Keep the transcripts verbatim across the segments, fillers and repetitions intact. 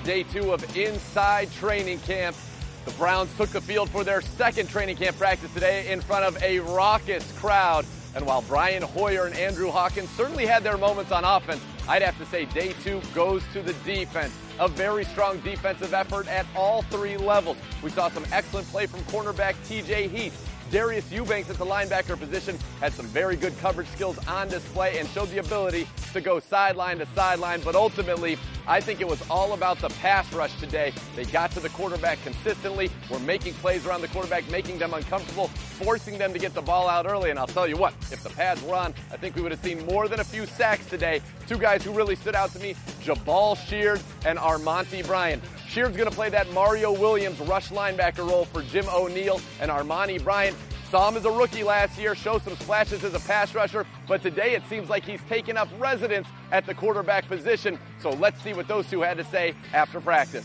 day two of Inside Training Camp. The Browns took the field for their second training camp practice today in front of a raucous crowd. And while Brian Hoyer and Andrew Hawkins certainly had their moments on offense, I'd have to say day two goes to the defense. A very strong defensive effort at all three levels. We saw some excellent play from cornerback T J Heath. Darius Eubanks at the linebacker position had some very good coverage skills on display and showed the ability to go sideline to sideline. But ultimately, I think it was all about the pass rush today. They got to the quarterback consistently, were making plays around the quarterback, making them uncomfortable, forcing them to get the ball out early. And I'll tell you what, if the pads were on, I think we would have seen more than a few sacks today. Two guys who really stood out to me, Jabal Sheard and Armonte Bryant. Sheard's going to play that Mario Williams rush linebacker role for Jim O'Neil, and Armonte Bryant saw him as a rookie last year, show some splashes as a pass rusher, but today it seems like he's taken up residence at the quarterback position. So let's see what those two had to say after practice.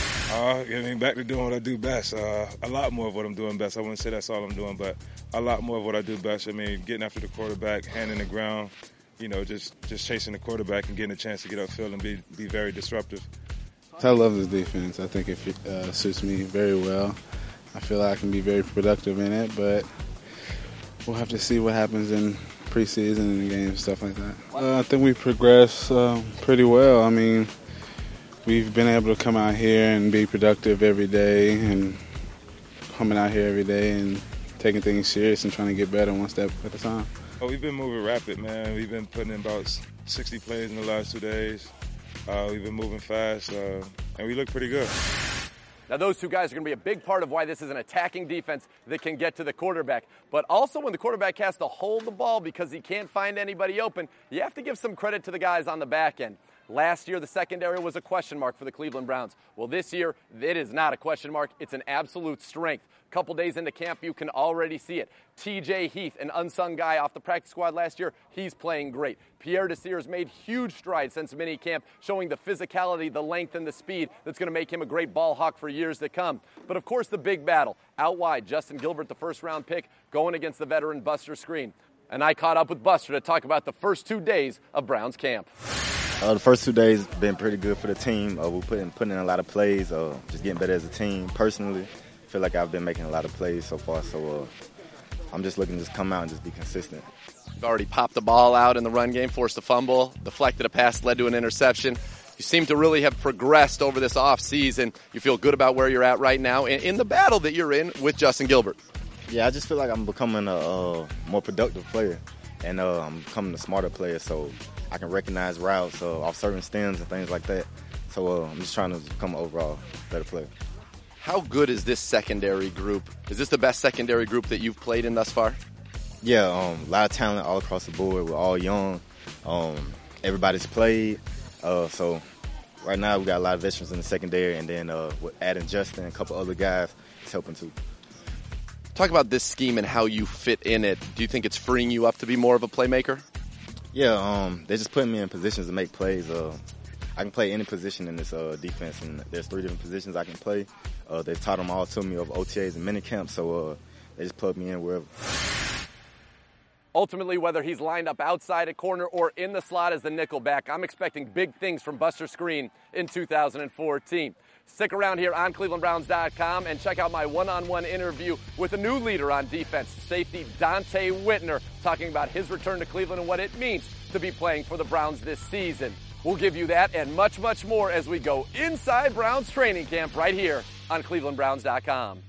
Uh, I mean, back to doing what I do best. Uh, a lot more of what I'm doing best. I wouldn't say that's all I'm doing, but a lot more of what I do best. I mean, getting after the quarterback, hand in the ground, you know, just, just chasing the quarterback and getting a chance to get upfield and be, be very disruptive. I love this defense. I think it uh, suits me very well. I feel like I can be very productive in it, but we'll have to see what happens in preseason and the games, stuff like that. Uh, I think we progressed uh, pretty well. I mean, we've been able to come out here and be productive every day and coming out here every day and taking things serious and trying to get better one step at a time. Oh, we've been moving rapid, man. We've been putting in about sixty plays in the last two days. Uh, we've been moving fast, uh, and we look pretty good. Now, those two guys are going to be a big part of why this is an attacking defense that can get to the quarterback. But also when the quarterback has to hold the ball because he can't find anybody open, you have to give some credit to the guys on the back end. Last year, the secondary was a question mark for the Cleveland Browns. Well, this year, it is not a question mark. It's an absolute strength. A couple days into camp, you can already see it. T J Heath, an unsung guy off the practice squad last year, he's playing great. Pierre Desir's made huge strides since minicamp, showing the physicality, the length, and the speed that's going to make him a great ball hawk for years to come. But, of course, the big battle. Out wide, Justin Gilbert, the first-round pick, going against the veteran Buster Skrine. And I caught up with Buster to talk about the first two days of Browns camp. Uh, the first two days been pretty good for the team. Uh, we're putting, putting in a lot of plays, uh, just getting better as a team. Personally, I feel like I've been making a lot of plays so far, so uh, I'm just looking to just come out and just be consistent. You've already popped the ball out in the run game, forced a fumble, deflected a pass, led to an interception. You seem to really have progressed over this offseason. You feel good about where you're at right now in, in the battle that you're in with Justin Gilbert. Yeah, I just feel like I'm becoming a uh, more productive player, and uh, I'm becoming a smarter player, so I can recognize routes uh, off certain stems and things like that. So uh, I'm just trying to become an overall better player. How good is this secondary group? Is this the best secondary group that you've played in thus far? Yeah, um, a lot of talent all across the board. We're all young. Um, everybody's played. Uh, so right now we got a lot of veterans in the secondary, and then uh, with adding Justin and a couple other guys, it's helping too. Talk about this scheme and how you fit in it. Do you think it's freeing you up to be more of a playmaker? Yeah, um, they're just putting me in positions to make plays. Uh, I can play any position in this uh, defense, and there's three different positions I can play. Uh, they've taught them all to me over O T As and minicamp, so uh, they just plug me in wherever. Ultimately, whether he's lined up outside at corner or in the slot as the nickelback, I'm expecting big things from Buster Skrine in two thousand fourteen. Stick around here on Cleveland Browns dot com and check out my one-on-one interview with a new leader on defense, safety Dante Whitner, talking about his return to Cleveland and what it means to be playing for the Browns this season. We'll give you that and much, much more as we go inside Browns training camp right here on Cleveland Browns dot com.